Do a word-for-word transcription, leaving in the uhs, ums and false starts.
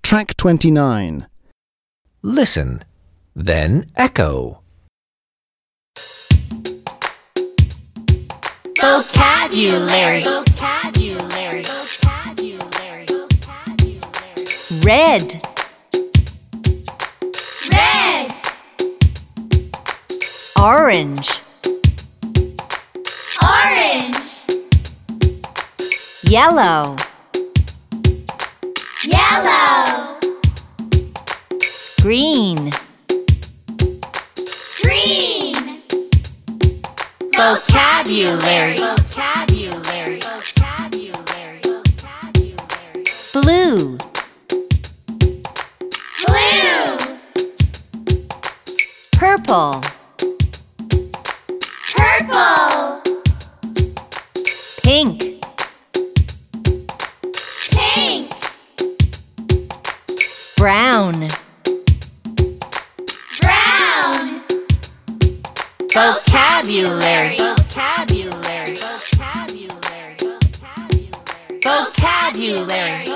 Track twenty-nine. Listen, then echo. Vocabulary. Vocabulary. Vocabulary. Red. Red. Orange. Orange. Yellow. Yellow. Green. Green. Vocabulary. Vocabulary. Vocabulary. Vocabulary. Blue. Blue. Purple. Purple. Pink. Pink. Brown. Brown. Vocabulary. Vocabulary. Vocabulary. Vocabulary. Vocabulary.